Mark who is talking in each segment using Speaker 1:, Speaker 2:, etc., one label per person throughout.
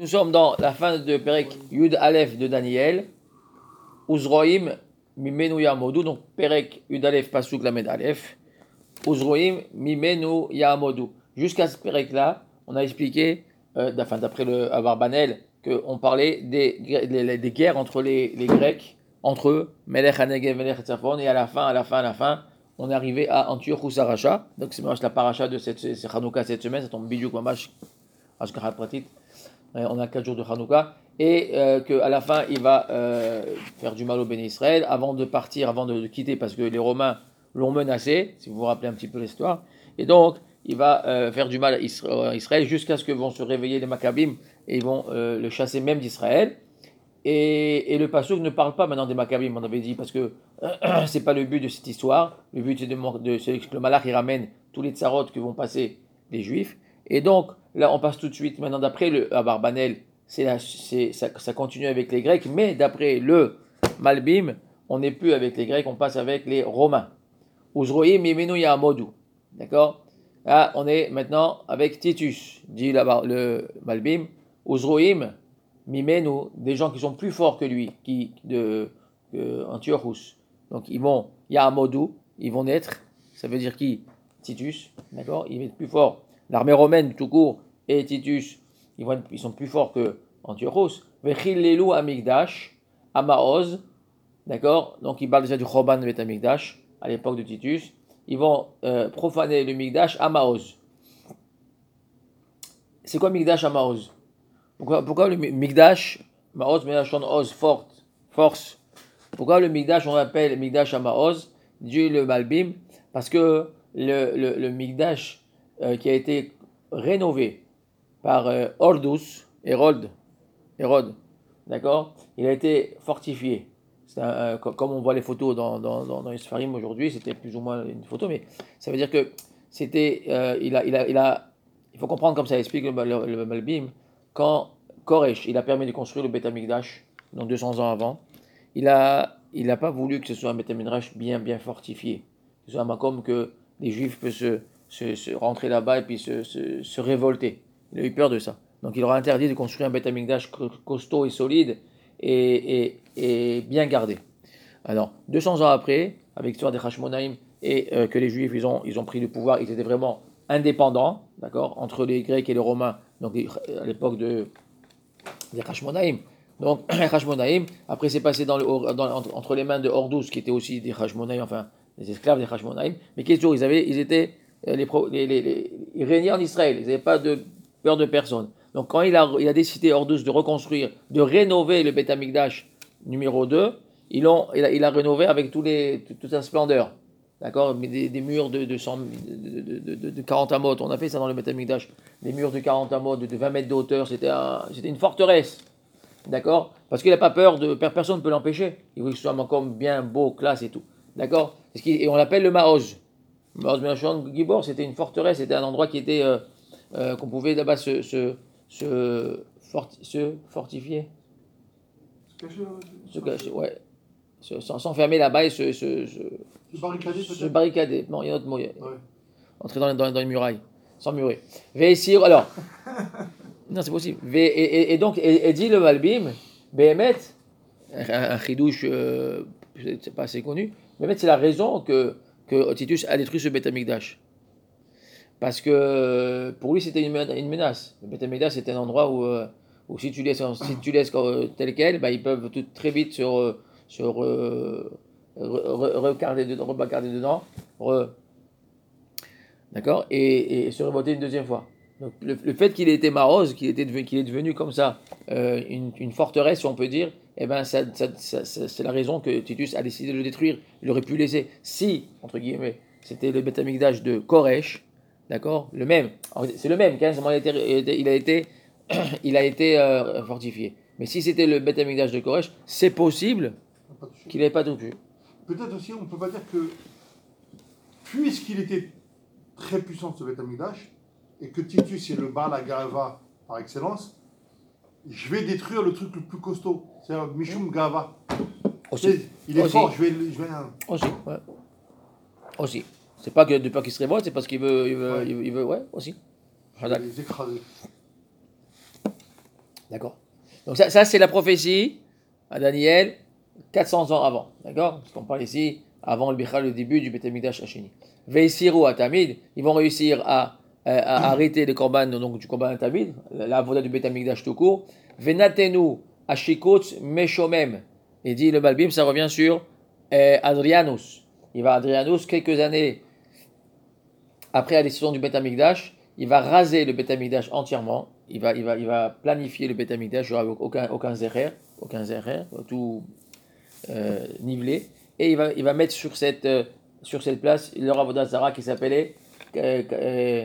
Speaker 1: Nous sommes dans la fin de Perek Yud Aleph de Daniel. Uzroim Mimenu Yamodu. Donc Perek Yud Aleph Pasuk Lamed Aleph. Uzroim Mimenu Yamodu. Jusqu'à ce Perek là, on a expliqué, d'après le Abarbanel, qu'on parlait des guerres entre les Grecs, entre eux, Melech Hanegev, Melech Tzafon, et à la fin, on est arrivé à Antiochus Aracha. Donc c'est la paracha de c'est Hanouka cette semaine, ça tombe bidiouk mamash Ashkahat Pratit. On a 4 jours de Hanouka, et qu'à la fin il va faire du mal au Béni Israël avant de partir, avant de quitter, parce que les Romains l'ont menacé, si vous vous rappelez un petit peu l'histoire, et donc il va faire du mal à Israël jusqu'à ce que vont se réveiller les Maccabim et ils vont le chasser même d'Israël. Et le Pasuk ne parle pas maintenant des Maccabim, on avait dit, parce que c'est pas le but de cette histoire. Le but c'est que le Malach il ramène tous les tsarot que vont passer les Juifs. Et donc là on passe tout de suite maintenant d'après le Abarbanel, ça continue avec les Grecs, mais d'après le Malbim, on n'est plus avec les Grecs, on passe avec les Romains. Uzroim Mimenu Yamodu. D'accord? Là, on est maintenant avec Titus, dit là-bas le Malbim. Uzroim Mimenu, des gens qui sont plus forts que lui, Antiochus. Donc ils vont Yamodu, ils vont naître. Ça veut dire qui? Titus. D'accord? Ils vont être plus forts. L'armée romaine tout court et Titus, ils sont plus forts que Antiochus. Vechilelu Amigdash, Amaoz. D'accord? Donc il parle déjà du Choban de Betamikdash à l'époque de Titus. Ils vont profaner le Mikdash à Maoz. C'est quoi Mikdash à Maoz? Pourquoi le Mikdash, Maoz, Melachon Oz, force? Pourquoi le Mikdash, on l'appelle Mikdash à Maoz, Dieu le Malbim? Parce que le Mikdash qui a été rénové par Hérode, d'accord? Il a été fortifié. Comme on voit les photos dans les Sfarim aujourd'hui, c'était plus ou moins une photo, mais ça veut dire que c'était, il faut comprendre comme ça explique le Malbim, quand Koresh, il a permis de construire le Beth Amikdash, donc 200 ans avant, il a pas voulu que ce soit un Beth Amikdash bien fortifié, que ce soit un makom que les Juifs peuvent se rentrer là-bas et puis se révolter. Il a eu peur de ça. Donc il leur a interdit de construire un Beth Amikdash costaud et solide, et bien gardé. Alors, 200 ans après, avec l'histoire des Hashmonaïm et que les Juifs ils ont pris le pouvoir, ils étaient vraiment indépendants, d'accord, entre les Grecs et les Romains, donc à l'époque des Hashmonaïm. Donc, les Hashmonaïm, après c'est passé entre les mains de Hordous, qui étaient aussi des Hashmonaïm, enfin des esclaves des Hashmonaïm, mais qu'est-ce qu'ils avaient? Ils régnaient en Israël, ils n'avaient pas de peur de personne. Donc quand il a décidé, Hordous, de reconstruire, de rénover le Beth Amikdash numéro 2, il a rénové avec toute sa splendeur. D'accord? Mais des murs de 40 amot. On a fait ça dans le Beth Amikdash. Des murs de 40 amot, de 20 mètres de hauteur. C'était une forteresse. D'accord? Parce qu'il n'a pas peur personne ne peut l'empêcher. Il veut que ce soit comme bien beau, classe et tout. D'accord? Et on l'appelle le Maoz. Maoz Melachon Gibor, c'était une forteresse, c'était un endroit qui était qu'on pouvait là-bas se fortifier, se cacher, ouais, s'enfermer là-bas et se barricader. Non, il y a un autre mot. Ouais. Entrer dans les murailles, s'emmurer. Veissir, alors, non, c'est possible. Et donc, dit le Malbim, Behemet, un chidouche, c'est pas assez connu, Behemet, c'est la raison que Titus a détruit ce Beth Amikdash. Parce que pour lui, c'était une menace. Le Beth Amikdash, c'était un endroit où si tu laisses tel quel, bah, ils peuvent très vite se rebagarder dedans, d'accord, et se révolter une deuxième fois. Donc le fait qu'il ait été Maoz, qu'il est devenu comme ça, une forteresse, si on peut dire, eh ben c'est la raison que Titus a décidé de le détruire. Il aurait pu laisser, si, entre guillemets, c'était le Beth Amikdash de Koresh, d'accord, le même, c'est le même, quand il a été fortifié. Mais si c'était le Beth Amikdash de Koresh, c'est possible qu'il n'avait pas tout pu.
Speaker 2: Peut-être aussi, on ne peut pas dire que, puisqu'il était très puissant ce Beth Amikdash, et que Titus est le Baal HaGaava par excellence, je vais détruire le truc le plus costaud, c'est-à-dire Mishum Gava. Il est fort, je vais
Speaker 1: Aussi, ouais. Aussi. C'est pas que de peur qu'il se révolte, c'est parce qu'il veut, ouais, aussi.
Speaker 2: Je vais les écraser.
Speaker 1: D'accord. Donc ça c'est la prophétie à Daniel 400 ans avant. D'accord. Parce qu'on parle ici avant le début du Beth Amikdash Hasheni. Veisiru Atamid, ils vont réussir à arrêter les korban, donc du korban Atamid, la voda du Beth Amikdash tout court. Venatenu Ashikot Meshomem. Et dit le Balbim, ça revient sur Adrianus. Il va Adrianus quelques années après la décision du Beth Amikdash, il va raser le Beth Amikdash entièrement. Il va planifier le Beth Amikdash, il n'y aura aucun zérer, tout nivelé. Et il va mettre sur cette place leur avodat zara qui s'appelait le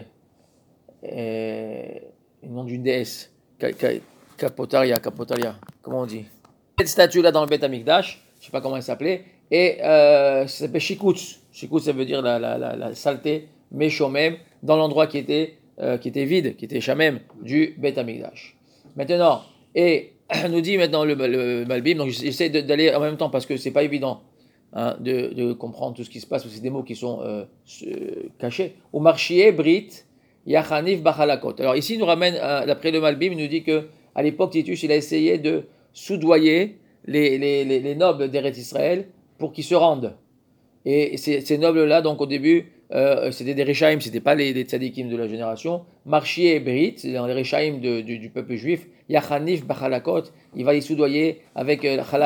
Speaker 1: nom d'une déesse, Capotaria, comment on dit. Cette statue là dans le Beth Amikdash, je ne sais pas comment elle s'appelait, et ça s'appelle Shikutz. Shikutz, ça veut dire la saleté, Meshomem, dans l'endroit qui était vide, qui était Shamem, du Beth Amikdash. Maintenant, et nous dit maintenant le Malbim, donc j'essaie d'aller en même temps parce que c'est pas évident de comprendre tout ce qui se passe, parce que c'est des mots qui sont cachés. Au marchier, Brit, Yachanif, Bachalakot. Alors ici, il nous ramène, d'après le Malbim, il nous dit que à l'époque, Titus, il a essayé de soudoyer les nobles d'Eretz Israël pour qu'ils se rendent. Et ces nobles-là, donc au début, c'était des Réchaïm, c'était pas les tzadikim de la génération. Marchier et Brit, c'est dans les Réchaïm du peuple juif. Yachanif, Bachalakot, il va les soudoyer avec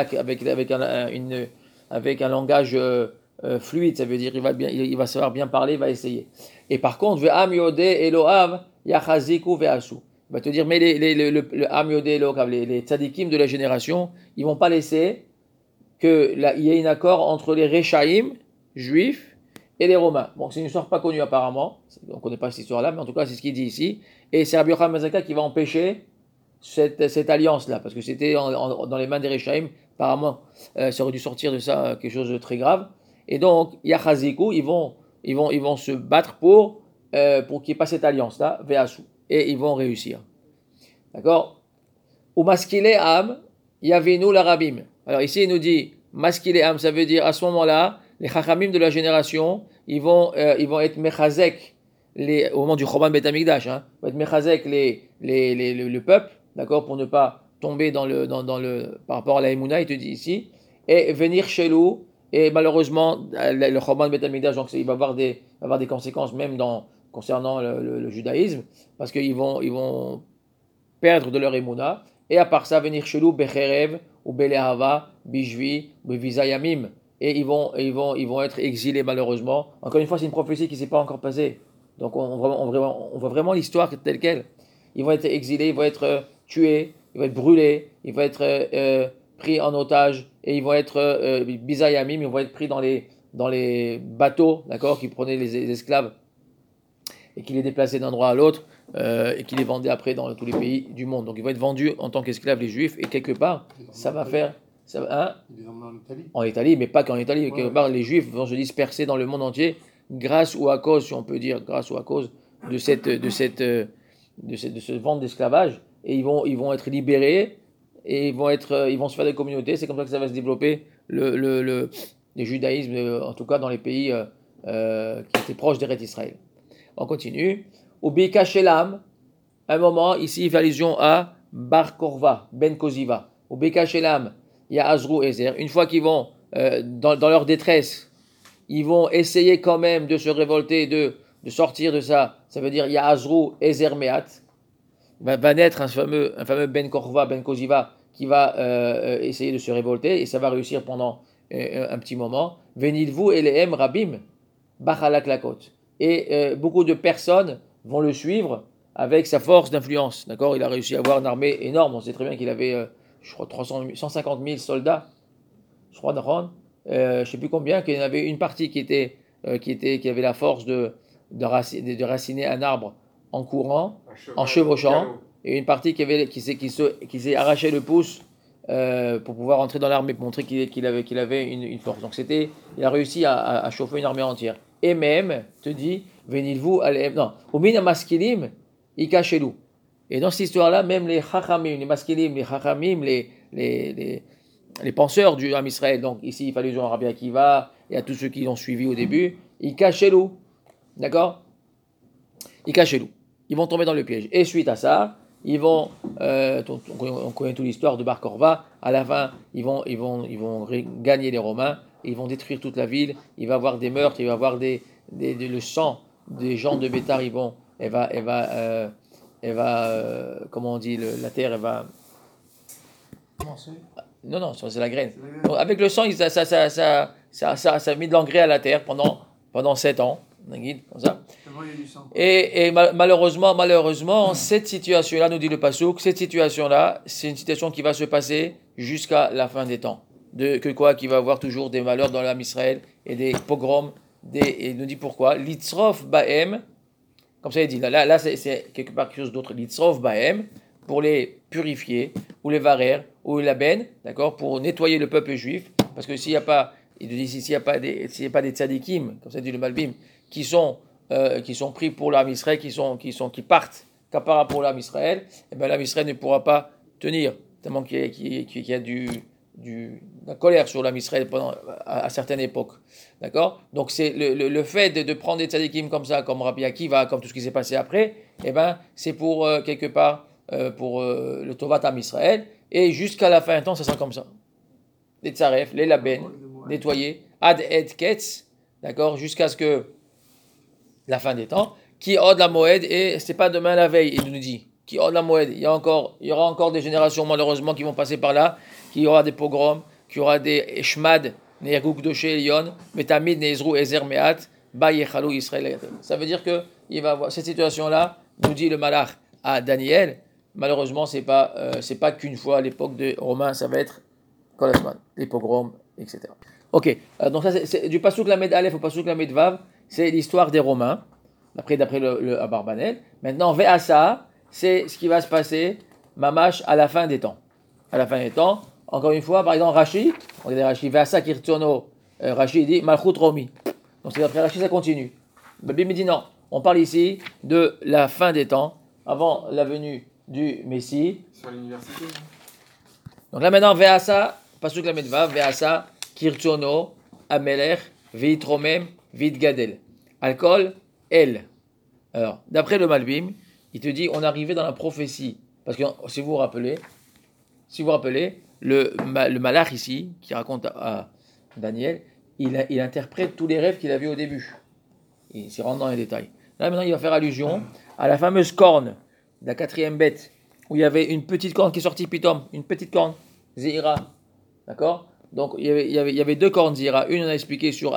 Speaker 1: un langage fluide, ça veut dire il va savoir bien parler, il va essayer. Et par contre, Ve'am Yodé Eloav, Yachaziku Ve'asu. Il va te dire, mais le Am Yodé Eloav, les tzadikim de la génération, ils vont pas laisser qu'il y ait un accord entre les Réchaïm, juifs, et les Romains. Bon, c'est une histoire pas connue apparemment, on ne connaît pas cette histoire-là, mais en tout cas, c'est ce qu'il dit ici. Et c'est Rabbi Yochanan Mazaka qui va empêcher cette alliance-là, parce que c'était dans les mains des Réchaïm, apparemment, ça aurait dû sortir de ça quelque chose de très grave. Et donc, Yachaziku, ils vont se battre pour qu'il n'y ait pas cette alliance-là, Veasu, et ils vont réussir. D'accord? Ou Maskile Am, Yavinu l'Arabim. Alors ici, il nous dit, Maskile Am, ça veut dire, à ce moment-là, les Chachamim de la génération, ils vont être Mechazek, au moment du Choban Bet Amikdash, ils vont être Mechazek le peuple, d'accord, pour ne pas tomber dans le par rapport à la Emouna, il te dit ici, et venir chez nous, et malheureusement, le Choban Bet Amikdash, donc il va avoir des conséquences même concernant le judaïsme, parce qu'ils vont perdre de leur Emouna, et à part ça, venir chez nous, Becherev, ou Belehava, Bijvi, Bevizayamim, et ils vont être exilés malheureusement. Encore une fois, c'est une prophétie qui ne s'est pas encore passée. Donc on voit vraiment l'histoire telle quelle. Ils vont être exilés, ils vont être tués, ils vont être brûlés, ils vont être pris en otage, et ils vont être bizayamim, ils vont être pris dans les bateaux, d'accord, qui prenaient les esclaves et qui les déplaçaient d'un endroit à l'autre, et qui les vendaient après dans tous les pays du monde. Donc ils vont être vendus en tant qu'esclaves les juifs, et quelque part, ça va faire...
Speaker 2: Ils les emmenent en Italie.
Speaker 1: En Italie, mais pas qu'en Italie. Quelque part, les Juifs vont se disperser dans le monde entier grâce ou à cause, si on peut dire, grâce ou à cause de ce vente d'esclavage. Et ils vont être libérés et ils vont se faire des communautés. C'est comme ça que ça va se développer le judaïsme, en tout cas dans les pays qui étaient proches d'Eretz Israël. On continue. Au Bika Shelam, un moment, ici, il fait allusion à Bar Korva, Ben Koziva. Au Bika Shelam, il y a Azrou Ezer. Une fois qu'ils vont dans leur détresse, ils vont essayer quand même de se révolter, de sortir de ça. Ça veut dire il y a Azrou Ezer Meat. Va naître un fameux Ben Korva, Ben Koziva qui va essayer de se révolter, et ça va réussir pendant un petit moment. Venilvu Elehem Rabim Bachalak Lakot. Et beaucoup de personnes vont le suivre avec sa force d'influence. D'accord? Il a réussi à avoir une armée énorme. On sait très bien qu'il avait je crois 150 000 soldats, je crois, je ne sais plus combien, qu'il y en avait une partie qui avait la force de raciner un arbre en courant, en chevauchant, et une partie qui s'est arraché le pouce pour pouvoir entrer dans l'armée, pour montrer qu'il avait une force. Donc il a réussi à chauffer une armée entière. Et même, te dit, venez-vous, non, au mina maskilim, ikachelu. Et dans cette histoire-là, même les chachamim, les maskilim, les chachamim, les penseurs du Ham Israël, donc ici il fallait jouer à Rabbi Akiva et à tous ceux qui l'ont suivi au début, ils cachaient l'eau, d'accord? Ils cachaient l'eau. Ils vont tomber dans le piège. Et suite à ça, on connaît toute l'histoire de Bar Korva, à la fin, ils vont gagner les Romains, ils vont détruire toute la ville, il va y avoir des meurtres, il va y avoir le sang des gens de Bétar, comment on dit, la terre, elle va...
Speaker 2: Commencer.
Speaker 1: Non, c'est la graine. Donc, avec le sang, ça a mis de l'engrais à la terre pendant 7 ans. Comme ça. Et malheureusement, cette situation-là, nous dit le Passouk, cette situation-là, c'est une situation qui va se passer jusqu'à la fin des temps. Qu'il va y avoir toujours des malheurs dans l'âme Israël et des pogroms. Et il nous dit pourquoi. Litzrof Bahem, comme ça il dit, là c'est quelque part quelque chose d'autre. Litzrof Bahem, pour les purifier, ou les varer, ou la ben, d'accord, pour nettoyer le peuple juif. Parce que s'il n'y a pas, il dit s'il n'y a pas des tzadikim, comme ça dit le Malbim, qui sont pris pour l'âme Israël, qui partent capara pour l'âme Israël, et bien l'âme Israël ne pourra pas tenir, tellement qu'il y a de la colère sur l'âme Israël à certaines époques. D'accord. Donc c'est le fait de prendre des tzadikim comme ça, comme Rabbi Akiva, comme tout ce qui s'est passé après, et ben c'est pour quelque part pour le Tovat Am Israël, et jusqu'à la fin du temps, ça sera comme ça. Les tzaref, les laben, nettoyer, ad et ketz, d'accord, jusqu'à ce que la fin des temps, qui od la moed, et c'est pas demain la veille, il nous dit, qui od la moed, il y aura encore des générations malheureusement qui vont passer par là, qu'il y aura des pogroms, qu'il y aura des shmad, ne'erguk doche elion, metamid ne'ezru ezer me'at, ba yechalou Israël. Ça veut dire que il va avoir cette situation-là, nous dit le malach à Daniel, malheureusement c'est pas qu'une fois à l'époque des Romains, ça va être Kolasman, les pogroms, etc. Ok, donc ça c'est du Pasuk Lamed Aleph au Pasuk Lamed Vav, c'est l'histoire des Romains, d'après le Abarbanel. Maintenant, Ve'asa, c'est ce qui va se passer, Mamash, à la fin des temps. À la fin des temps, encore une fois, par exemple, Rashi, on dit Rashi, Ve'asa Kirtono, Rashi dit Malchut Romi. Donc c'est d'après Rashi, ça continue. Babim dit non, on parle ici de la fin des temps, avant la venue du Messie.
Speaker 3: Sur l'université.
Speaker 1: Donc là maintenant, Ve'asa, Pasuk Lamed Vav, Ve'asa, Kirtono, Amelech, Veitromem, Vidgadel. Alcool, El. Alors, d'après le Malbim, il te dit, on est arrivé dans la prophétie. Parce que si vous vous rappelez, le malach ici, qui raconte à Daniel, il interprète tous les rêves qu'il a vus au début. Il s'y rend dans les détails. Là maintenant, il va faire allusion à la fameuse corne de la 4e bête, où il y avait une petite corne qui est sortie pitom, une petite corne, Zéhira. D'accord. Donc il y avait 2 cornes Zéhira. Une on a expliqué sur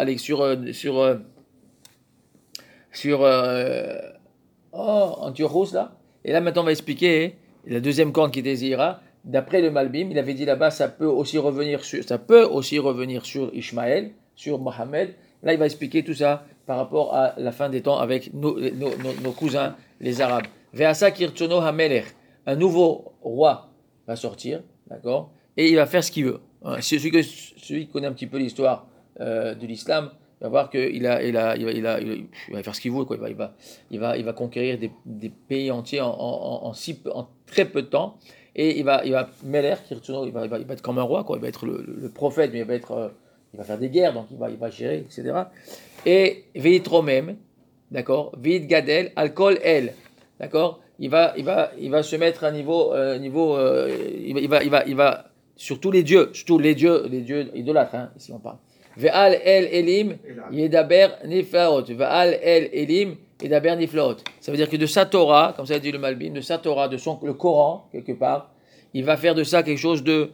Speaker 1: Antiochos là. Et là maintenant on va expliquer la 2e corne qui était Zéhira. D'après le Malbim, il avait dit là-bas ça peut aussi revenir sur Ishmaël, sur Mohammed. Là il va expliquer tout ça par rapport à la fin des temps avec nos cousins les Arabes. Ve'asa kirtsono hamelech, un nouveau roi va sortir, d'accord, et il va faire ce qu'il veut. Celui qui connaît un petit peu l'histoire de l'islam va voir qu'il il va faire ce qu'il veut, quoi. Il va conquérir des pays entiers en très peu de temps, et il va Meler, il va être comme un roi, quoi. Il va être le prophète, mais il va faire des guerres, donc il va gérer, etc. Et Veitromem, d'accord, Vid Gadel, Alcool El, d'accord, il va se mettre à niveau, il va sur tous les dieux idolâtres, hein, ici on parle. Ve'al el elim yedaber niflaot. Ve'al el elim yedaber niflaot. Ça veut dire que de sa Torah, comme ça dit le Malbim, de sa Torah, le Coran quelque part, il va faire de ça quelque chose de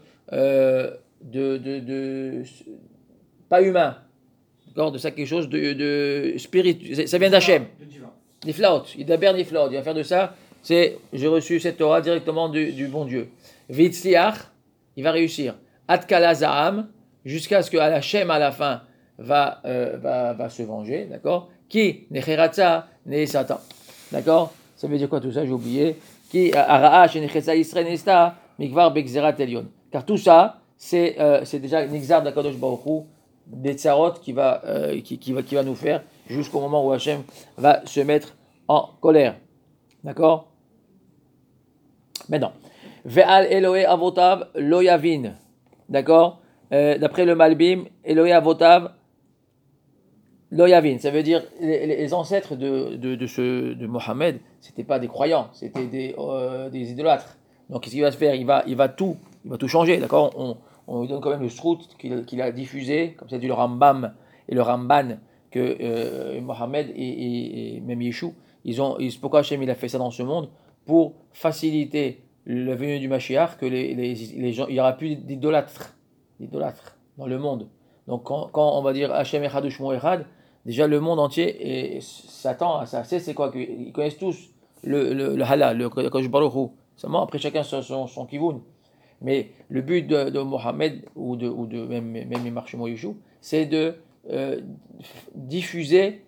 Speaker 1: pas humain, d'accord, de ça quelque chose de spirituel. Ça vient d'Hachem. Niflaot, yedaber niflaot. Il va faire de ça. J'ai reçu cette Torah directement du bon Dieu. Vitzliach. Il va réussir. Atkala Zaham, jusqu'à ce que Hachem à la fin va se venger, d'accord. Qui Necheratza ne Satan, d'accord. Ça veut dire quoi tout ça? J'ai oublié. Qui Araash Nechetza Israël Nesta Mikvar Bekzerat Elion. Car tout ça, c'est déjà une exarde d'Akadosh Baruch Hu, des tsarot qui va nous faire jusqu'au moment où Hachem va se mettre en colère, d'accord. Maintenant. Ve'al Elohe Avotav lo yavin. D'accord. D'après le Malbim, Elohe Avotav Loyavin, ça veut dire les ancêtres de Mohammed, c'était pas des croyants, c'était des idolâtres. Donc qu'est-ce qu'il va se faire? Il va tout changer, d'accord? On lui donne quand même le srout qu'il a diffusé, comme ça dit le Rambam et le Ramban, que Mohammed et même Yeshua, pourquoi Hachem il a fait ça dans ce monde? Pour faciliter la venue du Mashiach, que les gens, il n'y aura plus d'idolâtres dans le monde. Donc quand on va dire Hachem Echad Ushmo Echad, déjà le monde entier s'attend à ça. C'est quoi? Ils connaissent tous le halal, le Kodesh Baruch Hu. Seulement après chacun son kivun. Mais le but de Mohammed ou de même les marchés Yeshua, c'est de diffuser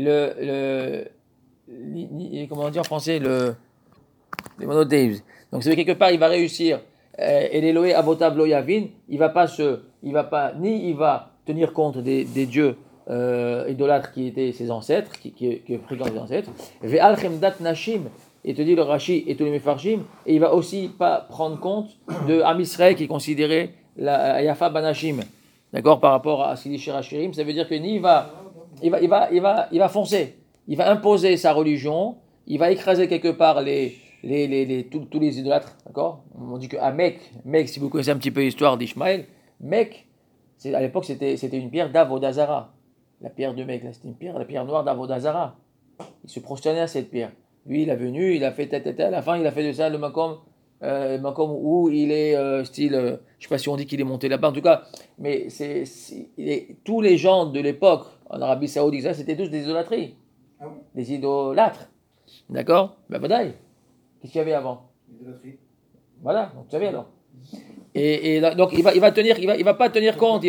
Speaker 1: comment dire en français, les monothéismes. Donc c'est quelque part il va réussir. Et l'Eloé Avotav Lo Yavin, il va tenir compte des dieux idolâtres qui étaient ses ancêtres, qui fréquentent ses ancêtres. Ve'al Chemdat Nashim, et te dit le Rashi et tous les Mefarshim, et il va aussi pas prendre compte de Am Israël qui est considéré la Yafa Banashim, d'accord, par rapport à Sidi Shirachirim. Ça veut dire que il va foncer, il va imposer sa religion, il va écraser quelque part tous les idolâtres, d'accord. On dit qu'à Mecque, si vous connaissez un petit peu l'histoire d'Ishmaël, Mecque, à l'époque c'était une pierre d'Avodazara, la pierre de Mecque, c'était la pierre noire d'Avodazara. Il se prosternait à cette pierre. Lui, il est venu, il a fait tête, à la fin, il a fait de ça le makom où il est style, je ne sais pas si on dit qu'il est monté là-bas, en tout cas, mais tous les gens de l'époque, en Arabie Saoudite, ça, c'était tous des idolâtries, des idolâtres, d'accord? Ben, badaï. Qu'est-ce qu'il y avait avant? L'idolâtrie. Voilà, donc tu savais alors. Et donc il va pas tenir compte,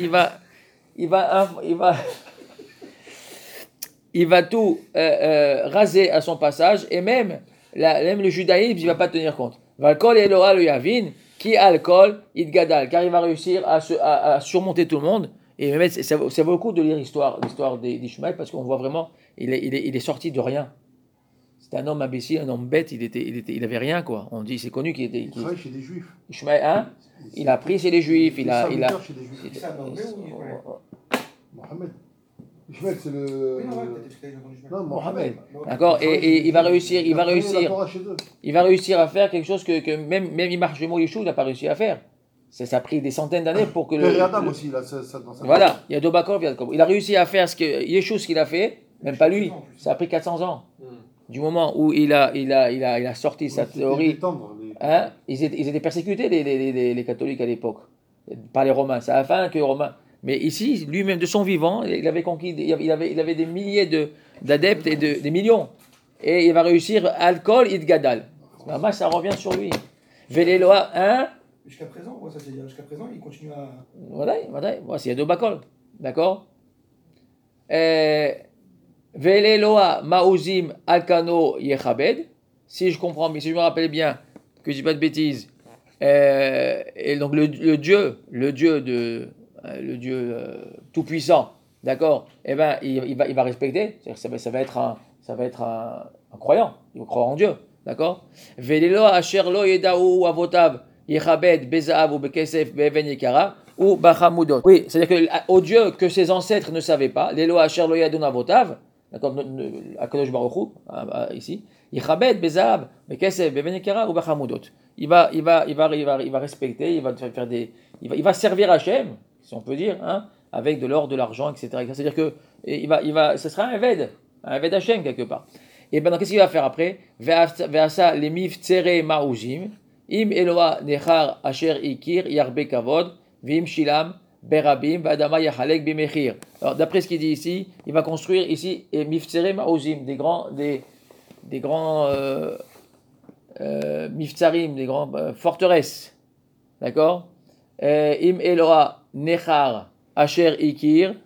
Speaker 1: il va tout raser à son passage, et même le judaïsme, il va pas tenir compte. Valkol et Eloha le Yavin, qui alcool, it gadal, car il va réussir à surmonter tout le monde. Et même, ça vaut le coup de lire l'histoire d'Ishmaël, parce qu'on voit vraiment, il est sorti de rien. C'était un homme imbécile, un homme bête, il avait rien, quoi. On dit, c'est connu qu'il était.
Speaker 2: Il travaille chez des juifs.
Speaker 1: Ishmaël, hein? Il a pris chez les juifs, il a.
Speaker 2: Chez des juifs. Mohamed. Ishmael, c'est le.
Speaker 1: Non, Mohamed. D'accord. Et il va réussir à faire quelque chose que même il marche le mot Yeshua, il n'a pas réussi à faire. Ça a pris des centaines d'années pour que
Speaker 2: le. Adam aussi, là, ça dans sa.
Speaker 1: Voilà, il y a Dobakov, il a réussi à faire ce qu'il a fait, même pas lui. Ça a pris 400 ans. Du moment où il a sorti sa théorie, hein, ils étaient persécutés les catholiques à l'époque par les Romains. C'est à la fin que les Romains. Mais ici, lui-même de son vivant, il avait conquis, il avait des milliers d'adeptes et des millions. Et il va réussir alcool et gadal. Ça revient sur lui. Véléloa, hein?
Speaker 3: Jusqu'à présent, ça c'est dire jusqu'à présent, il continue à.
Speaker 1: Voilà, c'est Yadobakol, d'accord. Veléloa Maouzim Alkano Yechabed. Si je comprends, mais si je me rappelle bien, que je dis pas de bêtises, et donc le Dieu tout puissant, d'accord. Eh ben, il va respecter. C'est-à-dire ça va être un croyant. Il va croire en Dieu, d'accord. Veléloa Asher Lo Yedaou Avotav Yechabed Bezav ou Bekesef Beven Yekara ou Bachamudot. Oui, c'est-à-dire qu'au Dieu que ses ancêtres ne savaient pas, l'Elo Asher Lo Yadon Avotav. D'accord, Akadosh Baruch Hu, ici, Yichabed, Bezav, Bekesef, Bevenekara ou Bachamudot. Il va respecter, il va servir Hachem, si on peut dire, hein, avec de l'or, de l'argent, etc. C'est-à-dire que ce sera un Ved Hachem quelque part. Et maintenant, qu'est-ce qu'il va faire après? Ve'asa lemif tsere ma'uzim, im Eloa nechar asher ikir yarbe kavod, vim shilam. Berabim, Badama Yahalek Bimechir. Alors, d'après ce qu'il dit ici, il va construire ici Miftsere Maozim, des grands Miftsarim, des grandes forteresses. D'accord? Im Eloa Nechar Asher Ikir.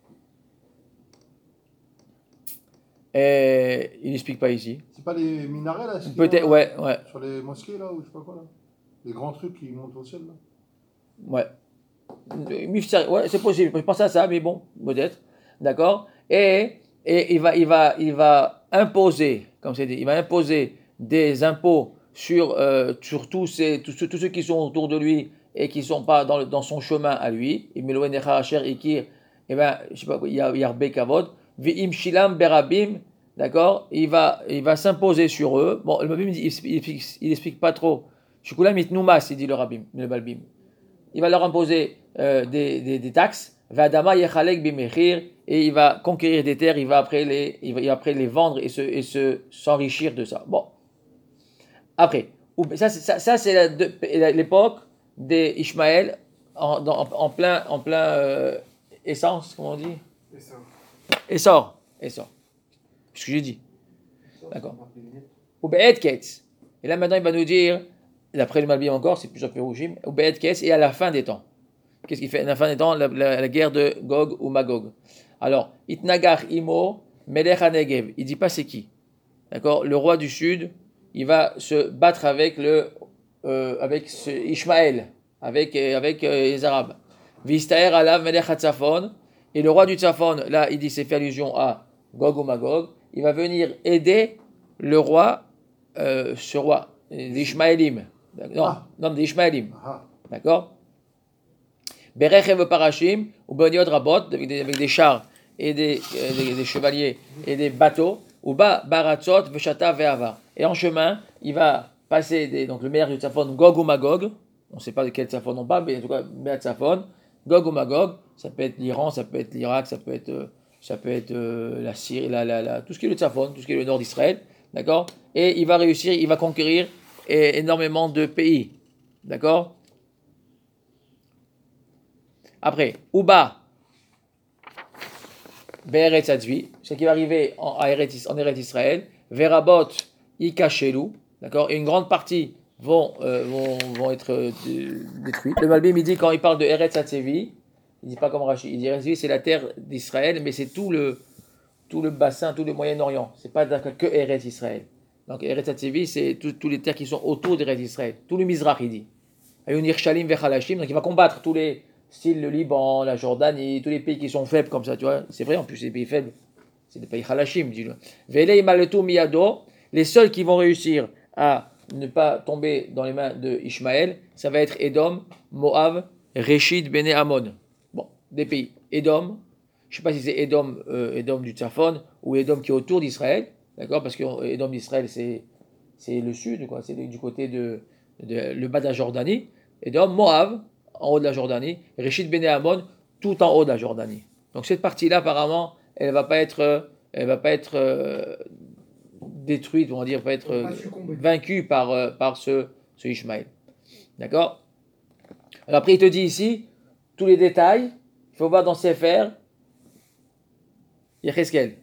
Speaker 1: Il n'explique pas ici.
Speaker 2: C'est pas les minarets là?
Speaker 1: Peut-être, ouais.
Speaker 2: Sur les mosquées là, ou je sais pas quoi là? Les grands trucs qui montent au ciel là?
Speaker 1: Ouais. Ouais, c'est possible. Je pense à ça, mais bon, peut-être. D'accord. Et il va imposer, comme c'est dit, il va imposer des impôts sur tous ceux qui sont autour de lui et qui ne sont pas dans son chemin à lui. eh ben, je sais pas, il y a Yarbe Kavod, V'im Shilam Berabim, d'accord, il va s'imposer sur eux. Bon, le Balbim, il explique pas trop. Shukulam Itnoumas, il dit le Rabbim, le Balbim. Il va leur imposer des taxes, Vadama Yechalek Bimechir, et il va conquérir des terres, il va après les vendre et s'enrichir de ça. Bon. Après, ça c'est l'époque des Ishmaël en plein essence, comment on dit? Essor. C'est ce que j'ai dit. D'accord. Ou Be'ed Ketz. Et là maintenant il va nous dire, d'après le Malbim encore, c'est plusieurs Pérouchim, ou Be'ed Ketz, et à la fin des temps. Qu'est-ce qu'il fait? À la fin des temps, la guerre de Gog ou Magog. Alors, Itnagar Imo, Melech HaNegev. Il dit pas c'est qui. D'accord? Le roi du sud, il va se battre avec Ishmaël, avec les Arabes. Vistaer Alav Melech HaTzafon. Et le roi du Tzafon, là, il dit, c'est fait allusion à Gog ou Magog. Il va venir aider le roi, ce roi, des Ishmaélim. Non, des Ishmaélim. D'accord? Berechev Parashim, ou Boniot Rabot, avec des chars et des chevaliers et des bateaux, ou Baratzot, Veshata, Ve'avar. Et en chemin, il va passer, donc le maire du Tzafon, Gog ou Magog, on ne sait pas de quel Tzafon on parle, mais en tout cas, maire Tzafon, Gog ou Magog, ça peut être l'Iran, ça peut être l'Irak, ça peut être la Syrie, tout ce qui est le Tzafon, tout ce qui est le nord d'Israël, d'accord? Et il va réussir, il va conquérir énormément de pays, d'accord? Après, Uba, Be'eretz Atzvi, ce qui va arriver en Eretz Israël, Verabot, Ikachelu, d'accord, et une grande partie vont être détruites. Le Malbim, il dit, quand il parle de Eretz Atzevi, il dit pas comme Rashi, il dit Eretz Atzevi, c'est la terre d'Israël, mais c'est tout le bassin, tout le Moyen-Orient, c'est pas que Eretz Israël. Donc Eretz Atzevi, c'est tous les terres qui sont autour d'Eretz Israël, tout le Mizrach, il dit. Ayunir Shalim Vechalashim, donc il va combattre tous les style le Liban, la Jordanie, tous les pays qui sont faibles comme ça, tu vois. C'est vrai, en plus, c'est des pays faibles. C'est des pays halachim, dis-le. Velei maletu miyado, les seuls qui vont réussir à ne pas tomber dans les mains de Ishmaël, ça va être Édom, Moab, Réchid, Béné Ammon. Bon, des pays. Édom, je ne sais pas si c'est Édom du Tzafon ou Édom qui est autour d'Israël, d'accord, parce que Édom d'Israël, c'est le sud, quoi, c'est du côté le bas de la Jordanie. Édom, Moab, en haut de la Jordanie, Réchid Béné Ammon, tout en haut de la Jordanie. Donc cette partie-là, apparemment, elle ne va pas être détruite, on va dire, pas être vaincue par ce Ishmaël. D'accord? Alors après, il te dit ici, tous les détails, il faut voir dans Sefer, Yecheskel.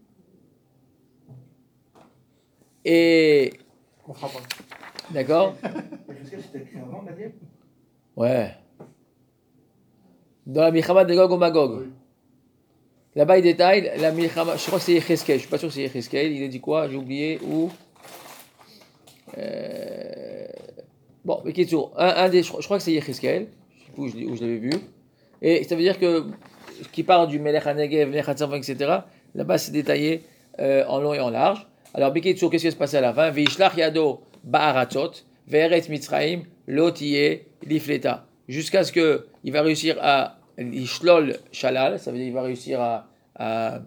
Speaker 1: Et...
Speaker 2: On fera pas.
Speaker 1: D'accord?
Speaker 3: Yecheskel, c'était écrit avant, Daniel?
Speaker 1: Ouais. Dans la Milchama de Gog ou Magog. Oui. Là-bas, il détaille la Milchama. Je crois que c'est Yecheskel. Je ne suis pas sûr que c'est Yecheskel. Il a dit quoi? J'ai oublié. Où bon, mais je crois que c'est Yecheskel. Je ne sais plus où je l'avais vu. Et ça veut dire que qui parle du Melech HaNegev, Melech HaTzafon, etc. Là-bas, c'est détaillé en long et en large. Alors, Bekitsour, qu'est-ce qui se passe à la fin? Veishlach Yado Ba'aratzot, Ve'eretz Mitzraim, Lotiye, Lifleta. Jusqu'à ce qu'il va réussir à Ishlol Shalal, ça veut dire qu'il va réussir à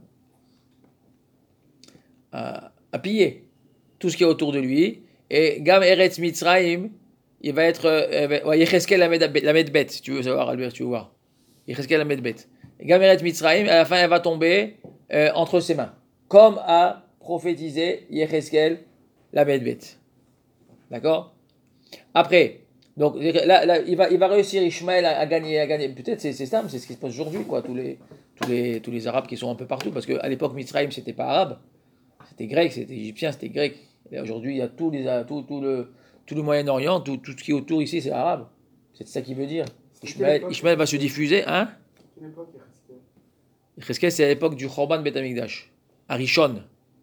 Speaker 1: piller tout ce qui est autour de lui. Et Gam Eretz Mitzraim, il va être Yecheskel Lamed Bet, si tu veux savoir, Albert, tu veux voir. Yecheskel Lamed Bet. Gam Eretz Mitzraim, à la fin, elle va tomber entre ses mains, comme a prophétisé Yecheskel Lamed Bet. D'accord? Après, donc là, il va réussir Ishmaël à gagner. Peut-être c'est ça, mais c'est ce qui se passe aujourd'hui, quoi. Tous les Arabes qui sont un peu partout, parce qu'à l'époque Mitzrayim c'était pas arabe, c'était grec, c'était égyptien, c'était grec. Et aujourd'hui il y a tout le Moyen-Orient, tout ce qui est autour ici c'est arabe. C'est ça qu'il veut dire. Ishmaël va se diffuser, hein?
Speaker 4: Quelle époque
Speaker 1: Yecheskel, c'est à l'époque du Chorban Bet Amikdash, à Rishon.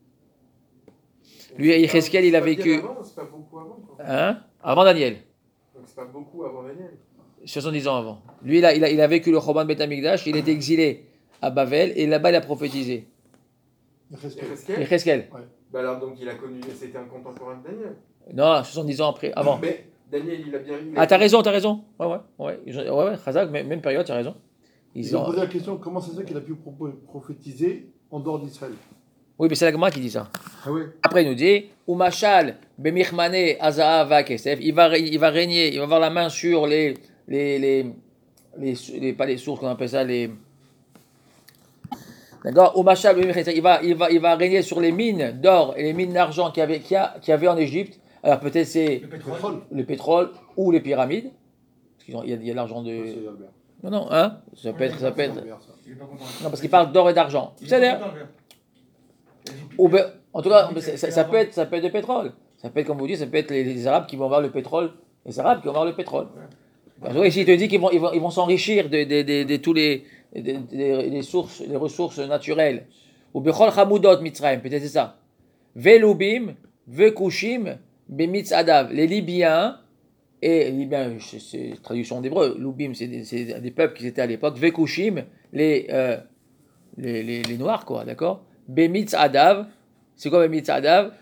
Speaker 1: Lui, Yecheskel, il a vécu.
Speaker 4: C'est pas beaucoup avant, quoi.
Speaker 1: Hein? Avant Daniel.
Speaker 4: Donc c'est pas beaucoup avant Daniel.
Speaker 1: 70 ans avant. Lui, il a vécu le Chorban Bet Amikdash, il était exilé à Bavel, et là-bas, il a prophétisé. Yecheskel.
Speaker 4: Ouais. Bah alors, donc il a connu, c'était un contemporain de Daniel.
Speaker 1: Non, 70 ans après, avant.
Speaker 4: Mais Daniel, il a bien eu.
Speaker 1: Ah, t'as raison. Ouais, Chazak, même période, t'as raison.
Speaker 2: Ils ont posé la question comment c'est ça qu'il a pu prophétiser en dehors d'Israël.
Speaker 1: Oui, mais c'est la Gemara qui dit ça.
Speaker 2: Ah ouais.
Speaker 1: Après, il nous dit Umashal, Bemichmane, Azaa, Vakesef. Il va régner, il va avoir la main sur pas les sources qu'on appelle ça, D'accord. Umashal, il va régner sur les mines d'or et les mines d'argent qu'il y avait en Égypte. Alors peut-être c'est le pétrole ou les pyramides. Parce qu'il y a de l'argent de.
Speaker 2: C'est Albert.
Speaker 1: Non, hein. Ça peut être.
Speaker 2: C'est Albert, ça.
Speaker 3: Il est pas content.
Speaker 1: Non, parce qu'il parle d'or et d'argent.
Speaker 3: Il est
Speaker 1: C'est
Speaker 3: pas
Speaker 1: l'air.
Speaker 3: content, Albert.
Speaker 1: En tout cas, ça peut être du pétrole. Ça peut être, comme vous dites, ça peut être les Arabes qui vont avoir le pétrole. Les Arabes qui vont avoir le pétrole. Parce que ici, il te dit qu'ils vont s'enrichir de tous les ressources naturelles. Ou Bechol Hamoudot Mitzrayim, peut-être c'est ça. Velubim, Vekushim, Bemitz Adav. Les Libyens, c'est traduction d'hébreu. Lubim, c'est des peuples qui étaient à l'époque. Vekushim, les Noirs, quoi, d'accord. Bemitz Adav, c'est quoi Bemitz Adav?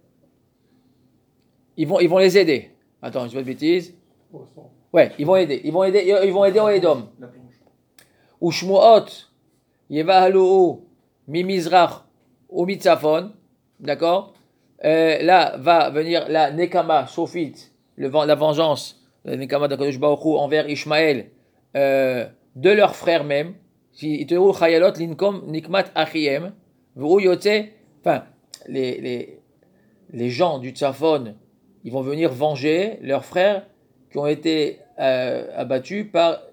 Speaker 1: Ils vont les aider. Attends, je dis pas de bêtises. Ouais, ils vont aider au Edom.
Speaker 3: La planche.
Speaker 1: Ou Shmuot, Yevahalu, Mimizrach, ou Mitzafon, d'accord. Là va venir la Nekama, Sofit, la vengeance, la Nekama d'Akadosh Baruch Hu envers Ishmaël, de leurs frères même. Si te Chayalot, Linkom, Nikmat Achiem. Enfin, les gens du Tzafon, ils vont venir venger leurs frères qui ont été abattus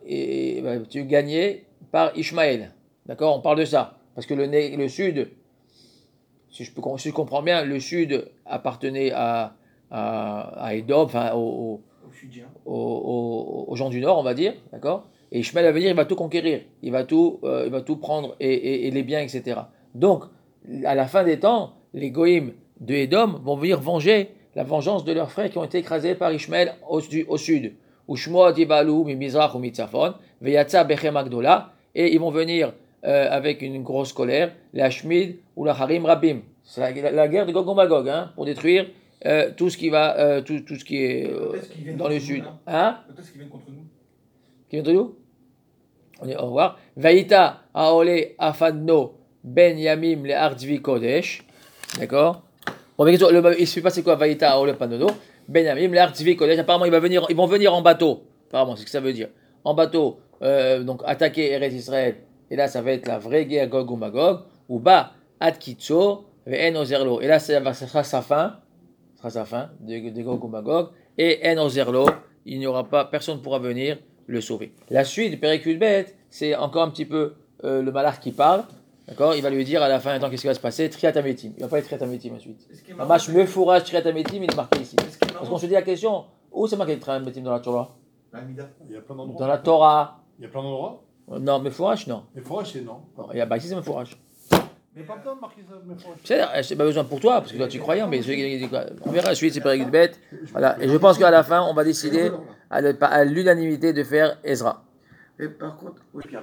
Speaker 1: gagnés par Ishmaël. D'accord, on parle de ça. Parce que le sud, si je comprends bien, le sud appartenait à Edom, enfin aux gens du nord, on va dire. D'accord. Et Ishmaël va venir, il va tout conquérir. Il va tout prendre et les biens, etc. Donc, à la fin des temps, les Goïms de Edom vont venir venger la vengeance de leurs frères qui ont été écrasés par Ishmaël au sud. Ushmoa Dibalou, Mimizrach ou Mitzafon, Veyatza Bechem Agdola, et ils vont venir avec une grosse colère, les Hashmid ou la Harim Rabim. C'est la guerre de Gog et Magog, hein, pour détruire tout ce qui va, tout ce qui est dans le sud. Hein?
Speaker 3: Peut-être qu'ils viennent contre nous.
Speaker 1: Qui vient de nous? On est au revoir. Vaïta Aole Afadno Ben Yamim le Ardvi Kodesh. D'accord? Bon, mais il ne suffit pas, c'est quoi Vaïta Aole Afadno Ben Yamim le Ardvi Kodesh. Apparemment, ils vont venir en bateau. Apparemment, c'est ce que ça veut dire. En bateau, donc attaquer Eretz Israël. Et là, ça va être la vraie guerre Gog ou Magog. Ou Ba Ad Kitso Ve'en Ozerlo. Et là, ça sera sa fin. De Gog ou Magog. Et En Ozerlo, il n'y aura pas, personne ne pourra venir le sauver. La suite de Péricule Bête, c'est encore un petit peu le malach qui parle. D'accord, il va lui dire à la fin, attends, qu'est-ce qui va se passer? Triat Ametim. Il ne va pas être Triat Ametim ensuite. Mamash me fourrage Triat Ametim, il est marqué ici. Parce qu'on se dit la question, où c'est marqué Triat Ametim dans la Torah?
Speaker 2: Il y a plein d'endroits.
Speaker 1: Dans la Torah.
Speaker 2: Il y a plein d'endroits.
Speaker 1: Non, me fourrage, non.
Speaker 2: Mais fourrage, c'est non.
Speaker 1: Ici, c'est me fourrage.
Speaker 2: Mais pas besoin de marquer ça, mais fourrage.
Speaker 1: C'est pas besoin pour toi, parce que toi tu es croyant, mais on verra la suite, c'est Péricule Bête. Voilà. Et je pense qu'à la fin, on va décider à l'unanimité de faire Ezra.
Speaker 3: Et par contre, oui,